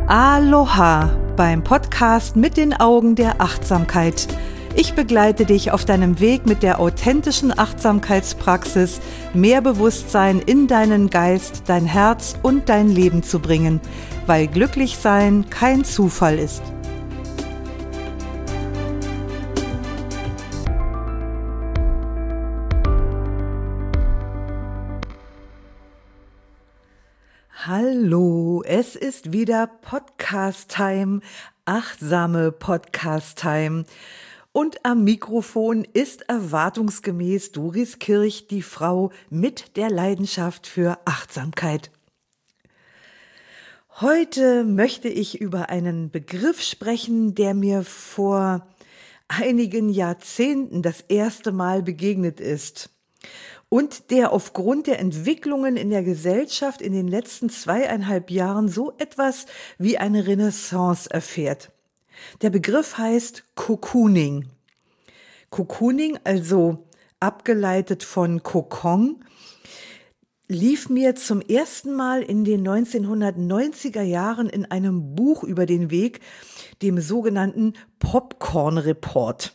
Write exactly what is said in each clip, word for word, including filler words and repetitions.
Aloha beim Podcast mit den Augen der Achtsamkeit. Ich begleite dich auf deinem Weg mit der authentischen Achtsamkeitspraxis, mehr Bewusstsein in deinen Geist, dein Herz und dein Leben zu bringen, weil glücklich sein kein Zufall ist. Hallo, es ist wieder Podcast-Time, achtsame Podcast-Time. Und am Mikrofon ist erwartungsgemäß Doris Kirch, die Frau mit der Leidenschaft für Achtsamkeit. Heute möchte ich über einen Begriff sprechen, der mir vor einigen Jahrzehnten das erste Mal begegnet ist. Und der aufgrund der Entwicklungen in der Gesellschaft in den letzten zweieinhalb Jahren so etwas wie eine Renaissance erfährt. Der Begriff heißt Cocooning. Cocooning, also abgeleitet von Kokon, lief mir zum ersten Mal in den neunzehnhundertneunziger Jahren in einem Buch über den Weg, dem sogenannten Popcorn Report.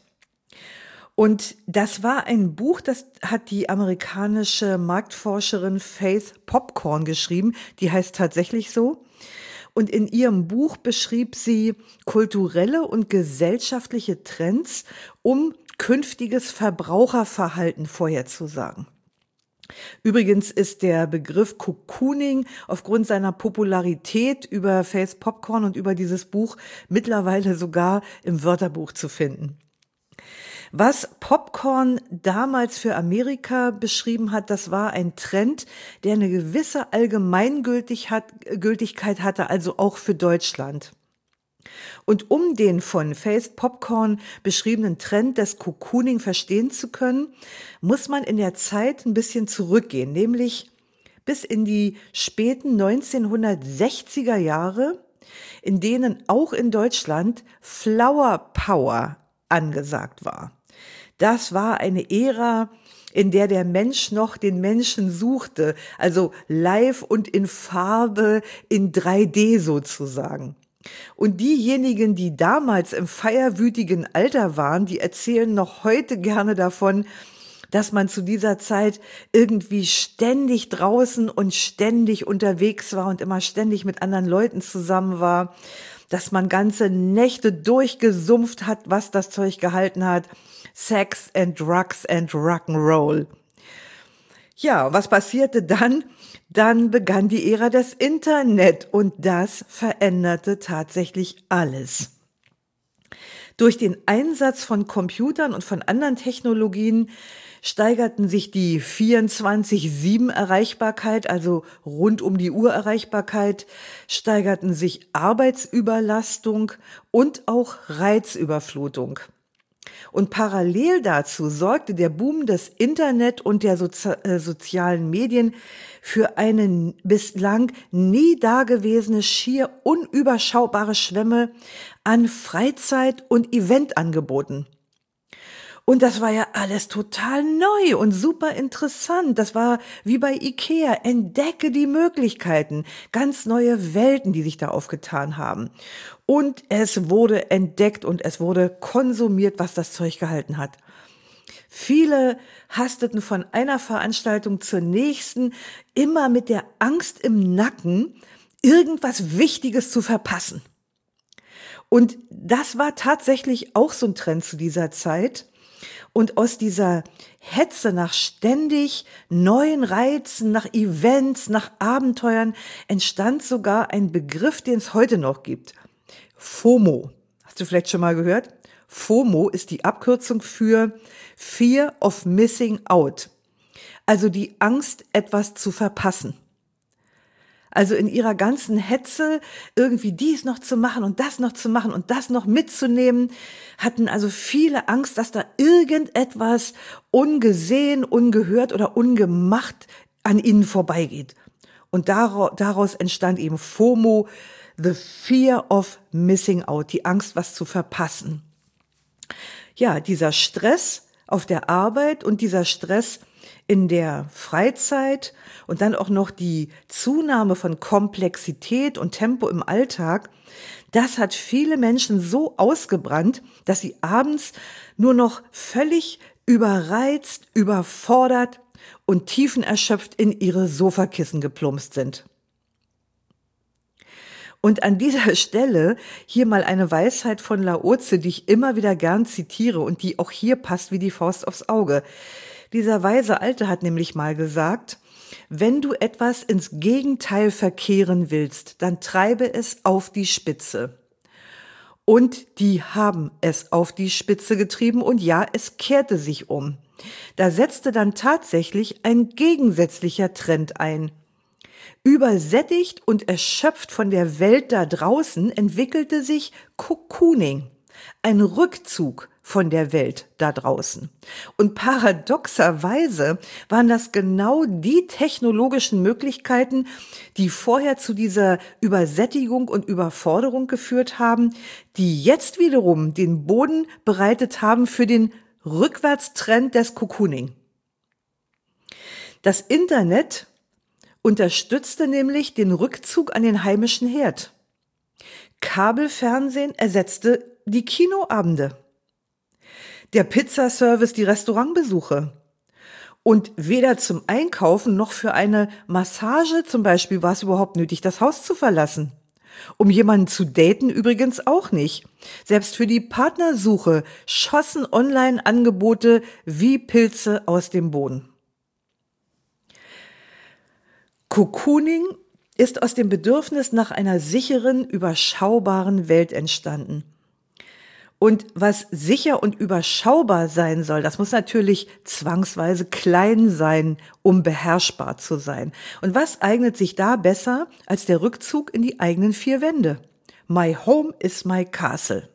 Und das war ein Buch, das hat die amerikanische Marktforscherin Faith Popcorn geschrieben. Die heißt tatsächlich so. Und in ihrem Buch beschrieb sie kulturelle und gesellschaftliche Trends, um künftiges Verbraucherverhalten vorherzusagen. Übrigens ist der Begriff Cocooning aufgrund seiner Popularität über Faith Popcorn und über dieses Buch mittlerweile sogar im Wörterbuch zu finden. Was Popcorn damals für Amerika beschrieben hat, das war ein Trend, der eine gewisse Allgemeingültigkeit hatte, also auch für Deutschland. Und um den von Faith Popcorn beschriebenen Trend des Cocooning verstehen zu können, muss man in der Zeit ein bisschen zurückgehen, nämlich bis in die späten neunzehnhundertsechziger Jahre, in denen auch in Deutschland Flower Power angesagt war. Das war eine Ära, in der der Mensch noch den Menschen suchte, also live und in Farbe, in drei D sozusagen. Und diejenigen, die damals im feierwütigen Alter waren, die erzählen noch heute gerne davon, dass man zu dieser Zeit irgendwie ständig draußen und ständig unterwegs war und immer ständig mit anderen Leuten zusammen war, dass man ganze Nächte durchgesumpft hat, was das Zeug gehalten hat. Sex and Drugs and Rock'n'Roll. Ja, was passierte dann? Dann begann die Ära des Internet und das veränderte tatsächlich alles. Durch den Einsatz von Computern und von anderen Technologien steigerten sich die vierundzwanzig sieben Erreichbarkeit, also rund um die Uhr Erreichbarkeit, steigerten sich Arbeitsüberlastung und auch Reizüberflutung. Und parallel dazu sorgte der Boom des Internet und der Sozi- äh, sozialen Medien für eine bislang nie dagewesene, schier unüberschaubare Schwemme an Freizeit- und Eventangeboten. Und das war ja alles total neu und super interessant. Das war wie bei Ikea. Entdecke die Möglichkeiten. Ganz neue Welten, die sich da aufgetan haben. Und es wurde entdeckt und es wurde konsumiert, was das Zeug gehalten hat. Viele hasteten von einer Veranstaltung zur nächsten, immer mit der Angst im Nacken, irgendwas Wichtiges zu verpassen. Und das war tatsächlich auch so ein Trend zu dieser Zeit. Und aus dieser Hetze nach ständig neuen Reizen, nach Events, nach Abenteuern entstand sogar ein Begriff, den es heute noch gibt. FOMO. Hast du vielleicht schon mal gehört? FOMO ist die Abkürzung für Fear of Missing Out. Also die Angst, etwas zu verpassen. Also in ihrer ganzen Hetze irgendwie dies noch zu machen und das noch zu machen und das noch mitzunehmen, hatten also viele Angst, dass da irgendetwas ungesehen, ungehört oder ungemacht an ihnen vorbeigeht. Und daraus entstand eben FOMO, the fear of missing out, die Angst, was zu verpassen. Ja, dieser Stress auf der Arbeit und dieser Stress in der Freizeit und dann auch noch die Zunahme von Komplexität und Tempo im Alltag, das hat viele Menschen so ausgebrannt, dass sie abends nur noch völlig überreizt, überfordert und tiefenerschöpft in ihre Sofakissen geplumpst sind. Und an dieser Stelle hier mal eine Weisheit von Laozi, die ich immer wieder gern zitiere und die auch hier passt wie die Faust aufs Auge. Dieser weise Alte hat nämlich mal gesagt, wenn du etwas ins Gegenteil verkehren willst, dann treibe es auf die Spitze. Und die haben es auf die Spitze getrieben und ja, es kehrte sich um. Da setzte dann tatsächlich ein gegensätzlicher Trend ein. Übersättigt und erschöpft von der Welt da draußen entwickelte sich Cocooning, ein Rückzug von der Welt da draußen. Und paradoxerweise waren das genau die technologischen Möglichkeiten, die vorher zu dieser Übersättigung und Überforderung geführt haben, die jetzt wiederum den Boden bereitet haben für den Rückwärtstrend des Cocooning. Das Internet unterstützte nämlich den Rückzug an den heimischen Herd. Kabelfernsehen ersetzte die Kinoabende. Der Pizzaservice die Restaurantbesuche. Und weder zum Einkaufen noch für eine Massage zum Beispiel war es überhaupt nötig, das Haus zu verlassen. Um jemanden zu daten übrigens auch nicht. Selbst für die Partnersuche schossen Online-Angebote wie Pilze aus dem Boden. Cocooning ist aus dem Bedürfnis nach einer sicheren, überschaubaren Welt entstanden. Und was sicher und überschaubar sein soll, das muss natürlich zwangsweise klein sein, um beherrschbar zu sein. Und was eignet sich da besser als der Rückzug in die eigenen vier Wände? My home is my castle.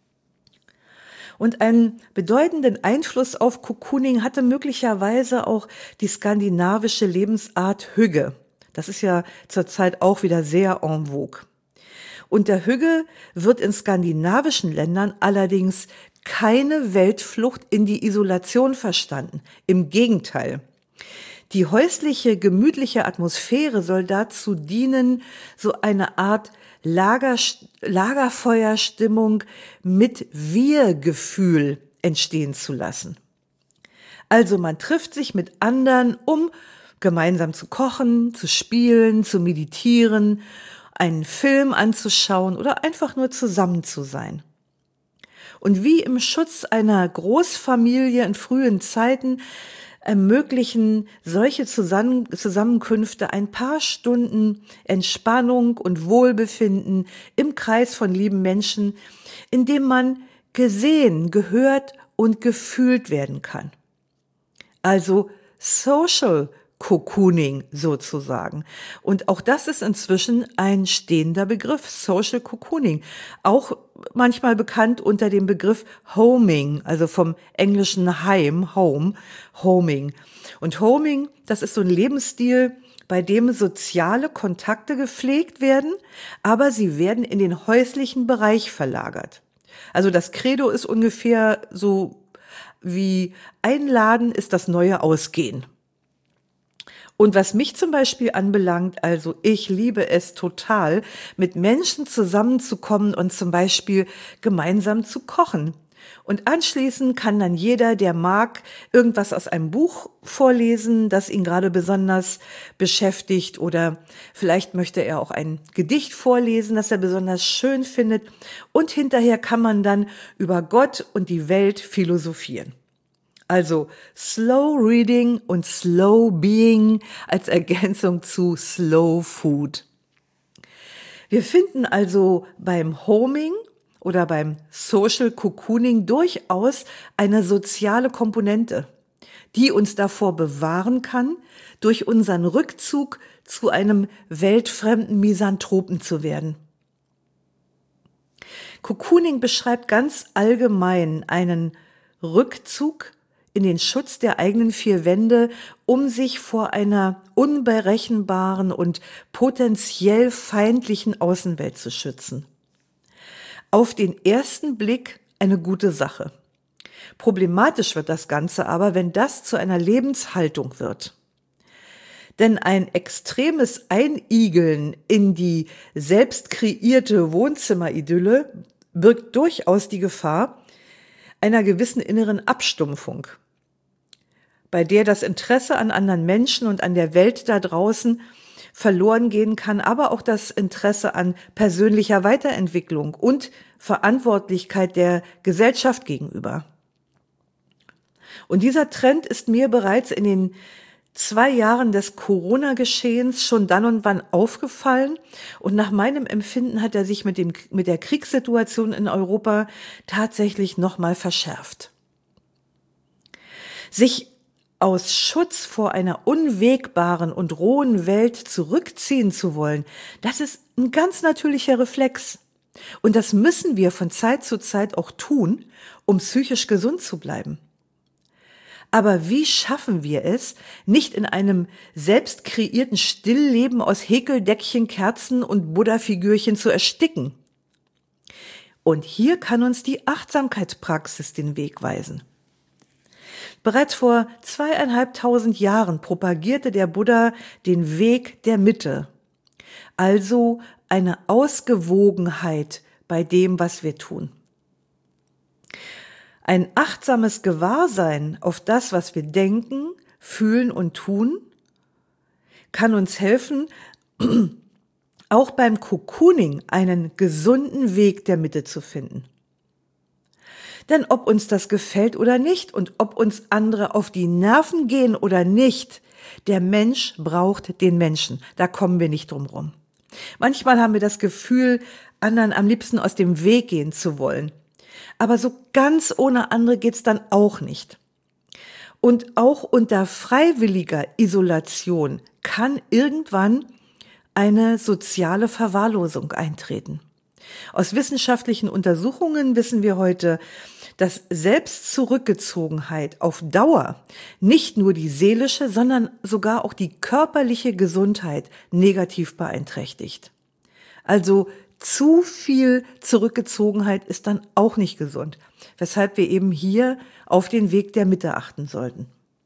Und einen bedeutenden Einfluss auf Cocooning hatte möglicherweise auch die skandinavische Lebensart Hygge. Das ist ja zurzeit auch wieder sehr en vogue. Unter Hygge wird in skandinavischen Ländern allerdings keine Weltflucht in die Isolation verstanden. Im Gegenteil. Die häusliche, gemütliche Atmosphäre soll dazu dienen, so eine Art Lager, Lagerfeuerstimmung mit Wir-Gefühl entstehen zu lassen. Also man trifft sich mit anderen, um gemeinsam zu kochen, zu spielen, zu meditieren, einen Film anzuschauen oder einfach nur zusammen zu sein. Und wie im Schutz einer Großfamilie in frühen Zeiten ermöglichen solche Zusammenkünfte ein paar Stunden Entspannung und Wohlbefinden im Kreis von lieben Menschen, in dem man gesehen, gehört und gefühlt werden kann. Also Social Cocooning sozusagen. Und auch das ist inzwischen ein stehender Begriff, Social Cocooning. Auch manchmal bekannt unter dem Begriff Homing, also vom englischen Heim, Home, Homing. Und Homing, das ist so ein Lebensstil, bei dem soziale Kontakte gepflegt werden, aber sie werden in den häuslichen Bereich verlagert. Also das Credo ist ungefähr so wie Einladen ist das neue Ausgehen. Und was mich zum Beispiel anbelangt, also ich liebe es total, mit Menschen zusammenzukommen und zum Beispiel gemeinsam zu kochen. Und anschließend kann dann jeder, der mag, irgendwas aus einem Buch vorlesen, das ihn gerade besonders beschäftigt, oder vielleicht möchte er auch ein Gedicht vorlesen, das er besonders schön findet. Und hinterher kann man dann über Gott und die Welt philosophieren. Also Slow Reading und Slow Being als Ergänzung zu Slow Food. Wir finden also beim Homing oder beim Social Cocooning durchaus eine soziale Komponente, die uns davor bewahren kann, durch unseren Rückzug zu einem weltfremden Misanthropen zu werden. Cocooning beschreibt ganz allgemein einen Rückzug in den Schutz der eigenen vier Wände, um sich vor einer unberechenbaren und potenziell feindlichen Außenwelt zu schützen. Auf den ersten Blick eine gute Sache. Problematisch wird das Ganze aber, wenn das zu einer Lebenshaltung wird. Denn ein extremes Einigeln in die selbst kreierte Wohnzimmeridylle birgt durchaus die Gefahr einer gewissen inneren Abstumpfung, bei der das Interesse an anderen Menschen und an der Welt da draußen verloren gehen kann, aber auch das Interesse an persönlicher Weiterentwicklung und Verantwortlichkeit der Gesellschaft gegenüber. Und dieser Trend ist mir bereits in den zwei Jahren des Corona-Geschehens schon dann und wann aufgefallen. Und nach meinem Empfinden hat er sich mit dem, mit der Kriegssituation in Europa tatsächlich nochmal verschärft. Sich aus Schutz vor einer unwägbaren und rohen Welt zurückziehen zu wollen, das ist ein ganz natürlicher Reflex. Und das müssen wir von Zeit zu Zeit auch tun, um psychisch gesund zu bleiben. Aber wie schaffen wir es, nicht in einem selbst kreierten Stillleben aus Häkeldeckchen, Kerzen und Buddha-Figürchen zu ersticken? Und hier kann uns die Achtsamkeitspraxis den Weg weisen. Bereits vor zweieinhalbtausend Jahren propagierte der Buddha den Weg der Mitte, also eine Ausgewogenheit bei dem, was wir tun. Ein achtsames Gewahrsein auf das, was wir denken, fühlen und tun, kann uns helfen, auch beim Cocooning einen gesunden Weg der Mitte zu finden. Denn ob uns das gefällt oder nicht und ob uns andere auf die Nerven gehen oder nicht, der Mensch braucht den Menschen. Da kommen wir nicht drum rum. Manchmal haben wir das Gefühl, anderen am liebsten aus dem Weg gehen zu wollen. Aber so ganz ohne andere geht's dann auch nicht. Und auch unter freiwilliger Isolation kann irgendwann eine soziale Verwahrlosung eintreten. Aus wissenschaftlichen Untersuchungen wissen wir heute, dass Selbstzurückgezogenheit auf Dauer nicht nur die seelische, sondern sogar auch die körperliche Gesundheit negativ beeinträchtigt. Also zu viel Zurückgezogenheit ist dann auch nicht gesund, weshalb wir eben hier auf den Weg der Mitte achten sollten.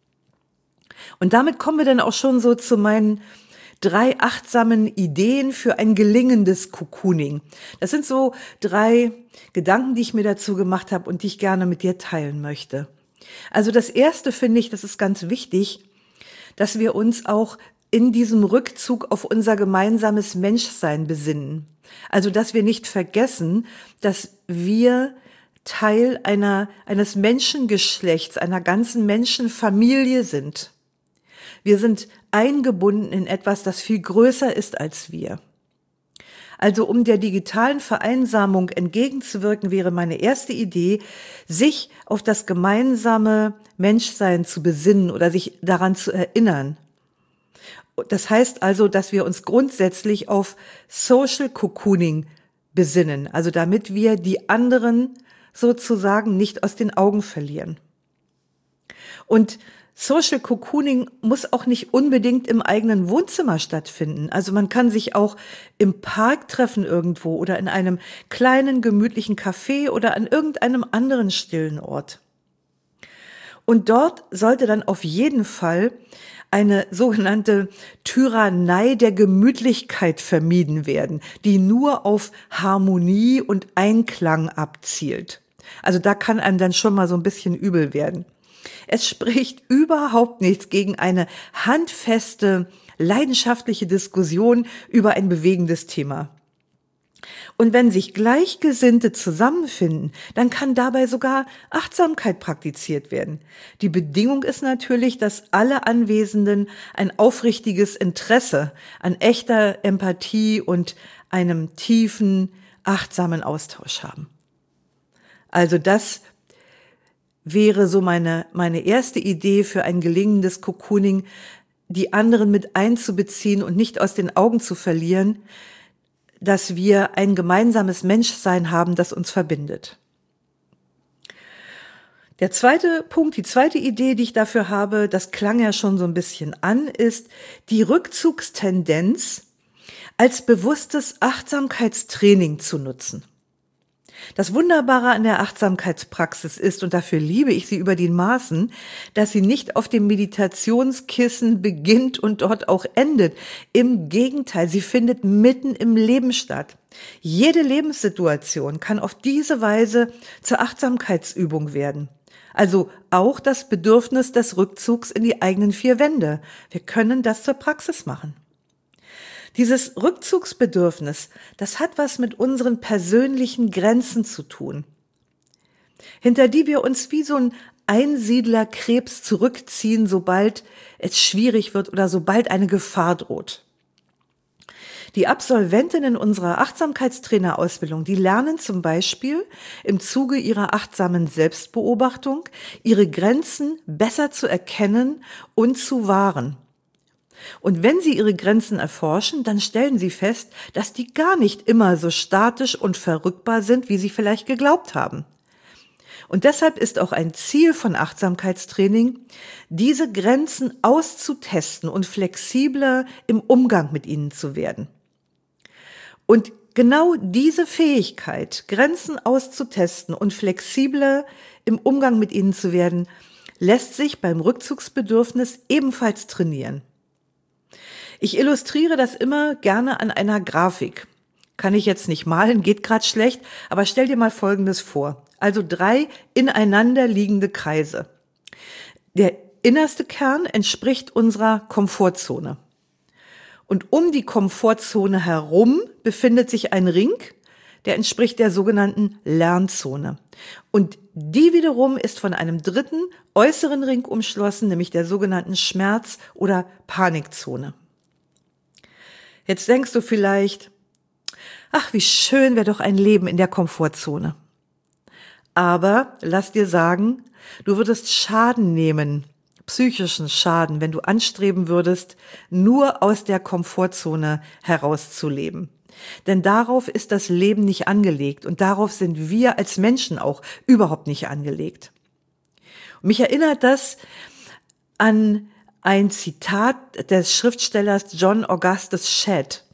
Und damit kommen wir dann auch schon so zu meinen drei achtsamen Ideen für ein gelingendes Cocooning. Das sind so drei Gedanken, die ich mir dazu gemacht habe und die ich gerne mit dir teilen möchte. Also das erste finde ich, das ist ganz wichtig, dass wir uns auch in diesem Rückzug auf unser gemeinsames Menschsein besinnen. Also dass wir nicht vergessen, dass wir Teil einer, eines Menschengeschlechts, einer ganzen Menschenfamilie sind. Wir sind eingebunden in etwas, das viel größer ist als wir. Also um der digitalen Vereinsamung entgegenzuwirken, wäre meine erste Idee, sich auf das gemeinsame Menschsein zu besinnen oder sich daran zu erinnern. Das heißt also, dass wir uns grundsätzlich auf Social Cocooning besinnen, also damit wir die anderen sozusagen nicht aus den Augen verlieren. Und Social Cocooning muss auch nicht unbedingt im eigenen Wohnzimmer stattfinden. Also man kann sich auch im Park treffen irgendwo oder in einem kleinen, gemütlichen Café oder an irgendeinem anderen stillen Ort. Und dort sollte dann auf jeden Fall eine sogenannte Tyrannei der Gemütlichkeit vermieden werden, die nur auf Harmonie und Einklang abzielt. Also da kann einem dann schon mal so ein bisschen übel werden. Es spricht überhaupt nichts gegen eine handfeste, leidenschaftliche Diskussion über ein bewegendes Thema. Und wenn sich Gleichgesinnte zusammenfinden, dann kann dabei sogar Achtsamkeit praktiziert werden. Die Bedingung ist natürlich, dass alle Anwesenden ein aufrichtiges Interesse an echter Empathie und einem tiefen, achtsamen Austausch haben. Also das wäre so meine, meine erste Idee für ein gelingendes Cocooning, die anderen mit einzubeziehen und nicht aus den Augen zu verlieren, dass wir ein gemeinsames Menschsein haben, das uns verbindet. Der zweite Punkt, die zweite Idee, die ich dafür habe, das klang ja schon so ein bisschen an, ist die Rückzugstendenz als bewusstes Achtsamkeitstraining zu nutzen. Das Wunderbare an der Achtsamkeitspraxis ist, und dafür liebe ich sie über die Maßen, dass sie nicht auf dem Meditationskissen beginnt und dort auch endet. Im Gegenteil, sie findet mitten im Leben statt. Jede Lebenssituation kann auf diese Weise zur Achtsamkeitsübung werden. Also auch das Bedürfnis des Rückzugs in die eigenen vier Wände. Wir können das zur Praxis machen. Dieses Rückzugsbedürfnis, das hat was mit unseren persönlichen Grenzen zu tun, hinter die wir uns wie so ein Einsiedlerkrebs zurückziehen, sobald es schwierig wird oder sobald eine Gefahr droht. Die Absolventinnen unserer Achtsamkeitstrainerausbildung, die lernen zum Beispiel im Zuge ihrer achtsamen Selbstbeobachtung, ihre Grenzen besser zu erkennen und zu wahren. Und wenn sie ihre Grenzen erforschen, dann stellen sie fest, dass die gar nicht immer so statisch und verrückbar sind, wie sie vielleicht geglaubt haben. Und deshalb ist auch ein Ziel von Achtsamkeitstraining, diese Grenzen auszutesten und flexibler im Umgang mit ihnen zu werden. Und genau diese Fähigkeit, Grenzen auszutesten und flexibler im Umgang mit ihnen zu werden, lässt sich beim Rückzugsbedürfnis ebenfalls trainieren. Ich illustriere das immer gerne an einer Grafik. Kann ich jetzt nicht malen, geht gerade schlecht, aber stell dir mal Folgendes vor. Also drei ineinander liegende Kreise. Der innerste Kern entspricht unserer Komfortzone. Und um die Komfortzone herum befindet sich ein Ring, der entspricht der sogenannten Lernzone. Und die wiederum ist von einem dritten äußeren Ring umschlossen, nämlich der sogenannten Schmerz- oder Panikzone. Jetzt denkst du vielleicht, ach, wie schön wäre doch ein Leben in der Komfortzone. Aber lass dir sagen, du würdest Schaden nehmen, psychischen Schaden, wenn du anstreben würdest, nur aus der Komfortzone herauszuleben. Denn darauf ist das Leben nicht angelegt und darauf sind wir als Menschen auch überhaupt nicht angelegt. Und mich erinnert das an ein Zitat des Schriftstellers John Augustus Shedd.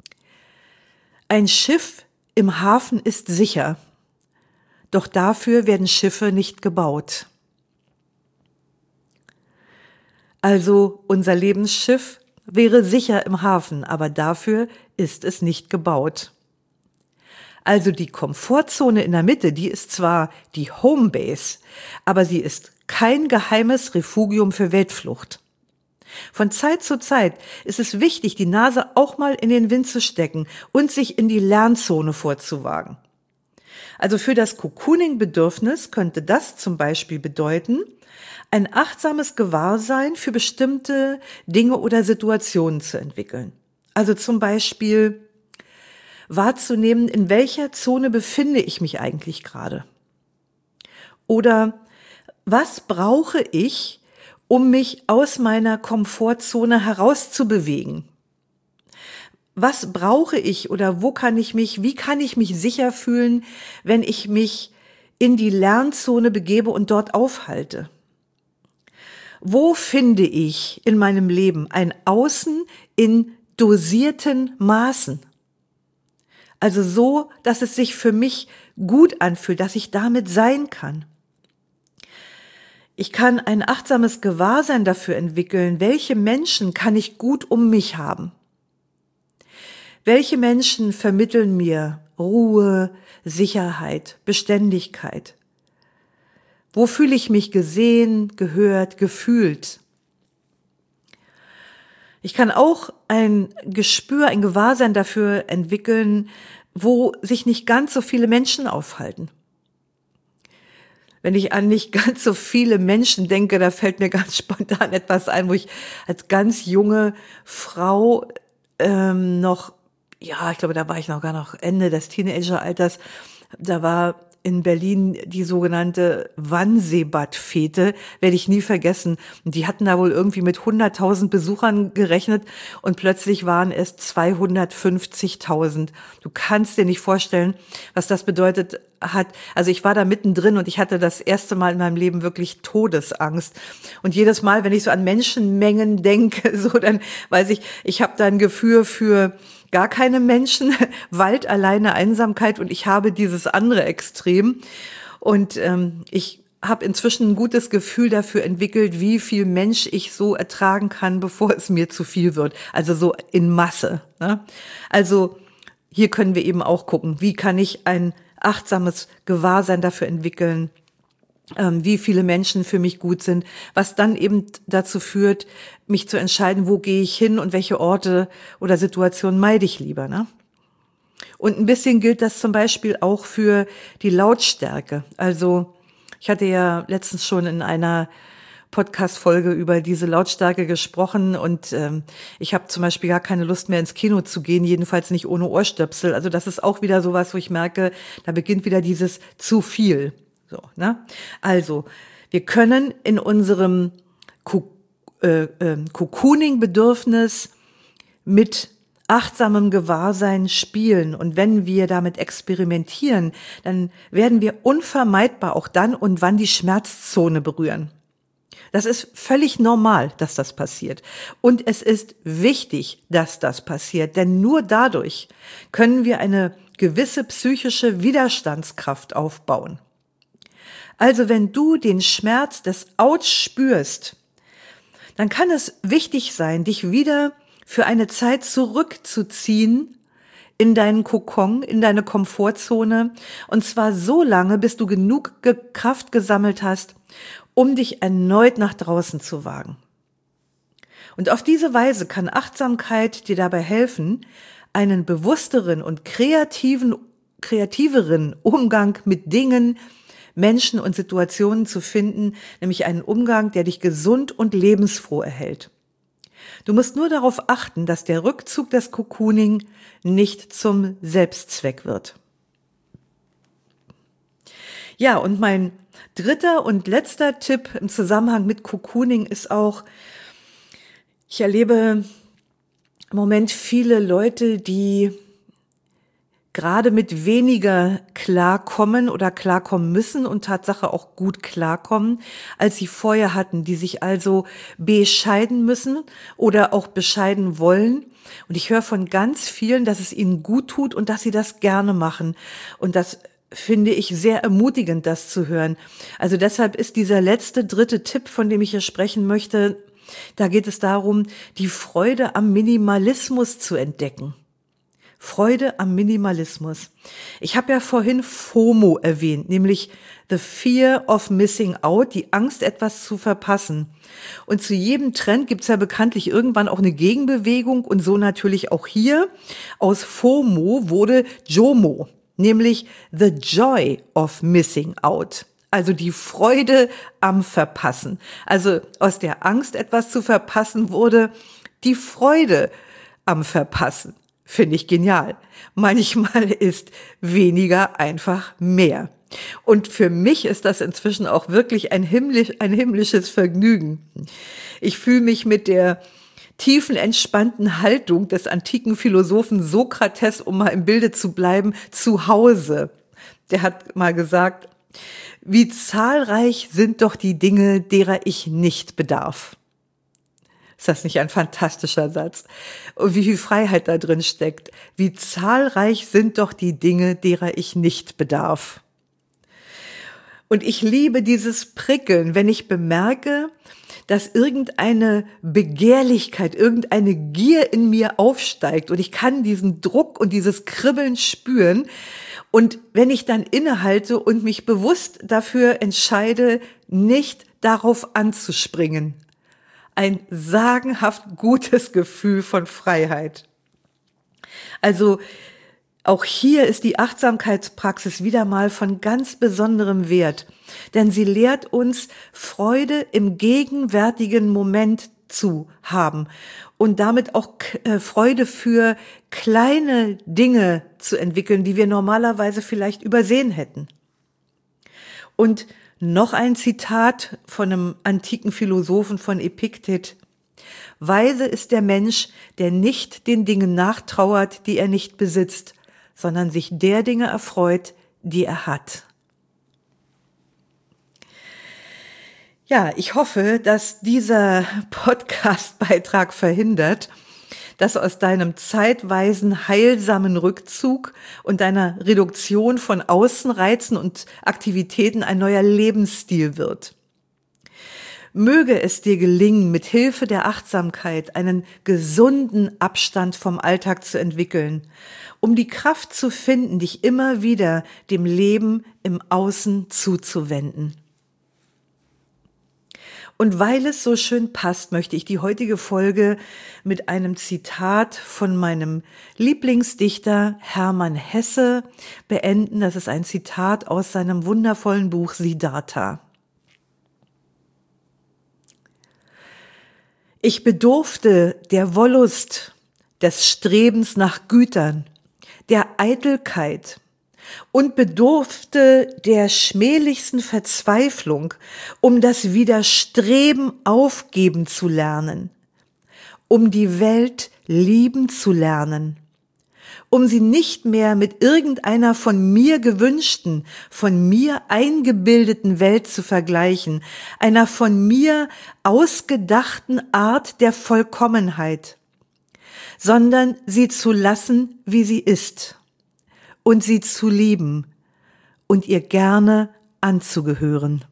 Ein Schiff im Hafen ist sicher, doch dafür werden Schiffe nicht gebaut. Also unser Lebensschiff wäre sicher im Hafen, aber dafür ist es nicht gebaut. Also die Komfortzone in der Mitte, die ist zwar die Homebase, aber sie ist kein geheimes Refugium für Weltflucht. Von Zeit zu Zeit ist es wichtig, die Nase auch mal in den Wind zu stecken und sich in die Lernzone vorzuwagen. Also für das Cocooning-Bedürfnis könnte das zum Beispiel bedeuten, ein achtsames Gewahrsein für bestimmte Dinge oder Situationen zu entwickeln. Also zum Beispiel wahrzunehmen, in welcher Zone befinde ich mich eigentlich gerade? Oder was brauche ich, um mich aus meiner Komfortzone herauszubewegen? Was brauche ich oder wo kann ich mich, wie kann ich mich sicher fühlen, wenn ich mich in die Lernzone begebe und dort aufhalte? Wo finde ich in meinem Leben ein Außen in dosierten Maßen? Also so, dass es sich für mich gut anfühlt, dass ich damit sein kann. Ich kann ein achtsames Gewahrsein dafür entwickeln, welche Menschen kann ich gut um mich haben. Welche Menschen vermitteln mir Ruhe, Sicherheit, Beständigkeit? Wo fühle ich mich gesehen, gehört, gefühlt? Ich kann auch ein Gespür, ein Gewahrsein dafür entwickeln, wo sich nicht ganz so viele Menschen aufhalten. Wenn ich an nicht ganz so viele Menschen denke, da fällt mir ganz spontan etwas ein, wo ich als ganz junge Frau ähm, noch, ja, ich glaube, da war ich noch gar noch Ende des Teenageralters, da war in Berlin die sogenannte Wannsee-Bad-Fete, werde ich nie vergessen. Und die hatten da wohl irgendwie mit hunderttausend Besuchern gerechnet und plötzlich waren es zweihundertfünfzigtausend. Du kannst dir nicht vorstellen, was das bedeutet, hat, also ich war da mittendrin und ich hatte das erste Mal in meinem Leben wirklich Todesangst. Und jedes Mal, wenn ich so an Menschenmengen denke, so dann weiß ich, ich habe da ein Gefühl für gar keine Menschen, Wald alleine, Einsamkeit, und ich habe dieses andere Extrem. Und ähm, ich habe inzwischen ein gutes Gefühl dafür entwickelt, wie viel Mensch ich so ertragen kann, bevor es mir zu viel wird. Also so in Masse. Ne? Also hier können wir eben auch gucken, wie kann ich ein achtsames Gewahrsein dafür entwickeln, ähm, wie viele Menschen für mich gut sind, was dann eben dazu führt, mich zu entscheiden, wo gehe ich hin und welche Orte oder Situationen meide ich lieber. Ne? Und ein bisschen gilt das zum Beispiel auch für die Lautstärke. Also ich hatte ja letztens schon in einer Podcast-Folge über diese Lautstärke gesprochen und ähm, ich habe zum Beispiel gar keine Lust mehr ins Kino zu gehen, jedenfalls nicht ohne Ohrstöpsel. Also das ist auch wieder sowas, wo ich merke, da beginnt wieder dieses zu viel. So, ne? Also wir können in unserem Ko- äh, äh, Cocooning-Bedürfnis mit achtsamem Gewahrsein spielen. Und wenn wir damit experimentieren, dann werden wir unvermeidbar auch dann und wann die Schmerzzone berühren. Das ist völlig normal, dass das passiert. Und es ist wichtig, dass das passiert, denn nur dadurch können wir eine gewisse psychische Widerstandskraft aufbauen. Also wenn du den Schmerz des Outs spürst, dann kann es wichtig sein, dich wieder für eine Zeit zurückzuziehen in deinen Kokon, in deine Komfortzone, und zwar so lange, bis du genug Kraft gesammelt hast, um dich erneut nach draußen zu wagen. Und auf diese Weise kann Achtsamkeit dir dabei helfen, einen bewussteren und kreativen, kreativeren Umgang mit Dingen, Menschen und Situationen zu finden, nämlich einen Umgang, der dich gesund und lebensfroh erhält. Du musst nur darauf achten, dass der Rückzug des Cocooning nicht zum Selbstzweck wird. Ja, und mein dritter und letzter Tipp im Zusammenhang mit Cocooning ist auch, ich erlebe im Moment viele Leute, die gerade mit weniger klarkommen oder klarkommen müssen und Tatsache auch gut klarkommen, als sie vorher hatten, die sich also bescheiden müssen oder auch bescheiden wollen. Und ich höre von ganz vielen, dass es ihnen gut tut und dass sie das gerne machen. Und das finde ich sehr ermutigend, das zu hören. Also deshalb ist dieser letzte, dritte Tipp, von dem ich hier sprechen möchte, da geht es darum, die Freude am Minimalismus zu entdecken. Freude am Minimalismus. Ich habe ja vorhin FOMO erwähnt, nämlich the fear of missing out, die Angst, etwas zu verpassen. Und zu jedem Trend gibt es ja bekanntlich irgendwann auch eine Gegenbewegung und so natürlich auch hier. Aus FOMO wurde JOMO, nämlich the joy of missing out. Also die Freude am Verpassen. Also aus der Angst, etwas zu verpassen, wurde die Freude am Verpassen. Finde ich genial. Manchmal ist weniger einfach mehr. Und für mich ist das inzwischen auch wirklich ein, himmlisch, ein himmlisches Vergnügen. Ich fühle mich mit der tiefen, entspannten Haltung des antiken Philosophen Sokrates, um mal im Bilde zu bleiben, zu Hause. Der hat mal gesagt, wie zahlreich sind doch die Dinge, derer ich nicht bedarf. Ist das nicht ein fantastischer Satz? Und wie viel Freiheit da drin steckt. Wie zahlreich sind doch die Dinge, derer ich nicht bedarf. Und ich liebe dieses Prickeln, wenn ich bemerke, dass irgendeine Begehrlichkeit, irgendeine Gier in mir aufsteigt und ich kann diesen Druck und dieses Kribbeln spüren. Und wenn ich dann innehalte und mich bewusst dafür entscheide, nicht darauf anzuspringen. Ein sagenhaft gutes Gefühl von Freiheit. Also auch hier ist die Achtsamkeitspraxis wieder mal von ganz besonderem Wert, denn sie lehrt uns, Freude im gegenwärtigen Moment zu haben und damit auch Freude für kleine Dinge zu entwickeln, die wir normalerweise vielleicht übersehen hätten. Und noch ein Zitat von einem antiken Philosophen, von Epiktet. Weise ist der Mensch, der nicht den Dingen nachtrauert, die er nicht besitzt, sondern sich der Dinge erfreut, die er hat. Ja, ich hoffe, dass dieser Podcast-Beitrag verhindert, dass aus deinem zeitweisen heilsamen Rückzug und deiner Reduktion von Außenreizen und Aktivitäten ein neuer Lebensstil wird. Möge es dir gelingen, mit Hilfe der Achtsamkeit einen gesunden Abstand vom Alltag zu entwickeln, um die Kraft zu finden, dich immer wieder dem Leben im Außen zuzuwenden. Und weil es so schön passt, möchte ich die heutige Folge mit einem Zitat von meinem Lieblingsdichter Hermann Hesse beenden. Das ist ein Zitat aus seinem wundervollen Buch Siddhartha. Ich bedurfte der Wollust, des Strebens nach Gütern, der Eitelkeit und bedurfte der schmählichsten Verzweiflung, um das Widerstreben aufgeben zu lernen, um die Welt lieben zu lernen, um sie nicht mehr mit irgendeiner von mir gewünschten, von mir eingebildeten Welt zu vergleichen, einer von mir ausgedachten Art der Vollkommenheit, sondern sie zu lassen, wie sie ist, und sie zu lieben und ihr gerne anzugehören.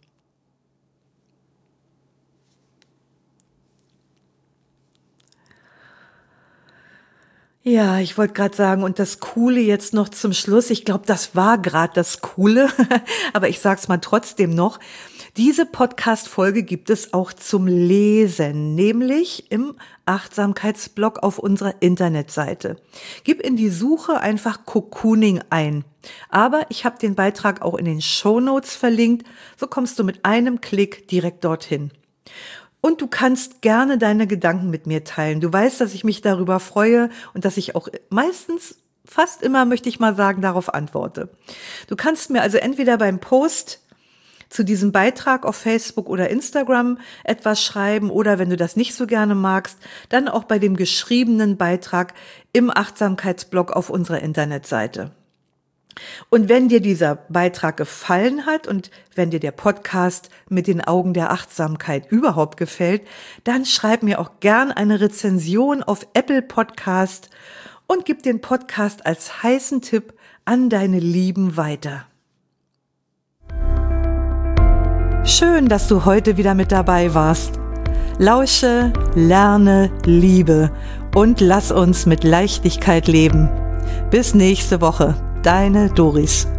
Ja, ich wollte gerade sagen, und das Coole jetzt noch zum Schluss, ich glaube, das war gerade das Coole, aber ich sag's mal trotzdem noch, diese Podcast-Folge gibt es auch zum Lesen, nämlich im Achtsamkeitsblog auf unserer Internetseite. Gib in die Suche einfach Cocooning ein. Aber ich habe den Beitrag auch in den Shownotes verlinkt, so kommst du mit einem Klick direkt dorthin. Und du kannst gerne deine Gedanken mit mir teilen. Du weißt, dass ich mich darüber freue und dass ich auch meistens, fast immer, möchte ich mal sagen, darauf antworte. Du kannst mir also entweder beim Post zu diesem Beitrag auf Facebook oder Instagram etwas schreiben oder wenn du das nicht so gerne magst, dann auch bei dem geschriebenen Beitrag im Achtsamkeitsblog auf unserer Internetseite. Und wenn dir dieser Beitrag gefallen hat und wenn dir der Podcast mit den Augen der Achtsamkeit überhaupt gefällt, dann schreib mir auch gern eine Rezension auf Apple Podcast und gib den Podcast als heißen Tipp an deine Lieben weiter. Schön, dass du heute wieder mit dabei warst. Lausche, lerne, liebe und lass uns mit Leichtigkeit leben. Bis nächste Woche. Deine Doris.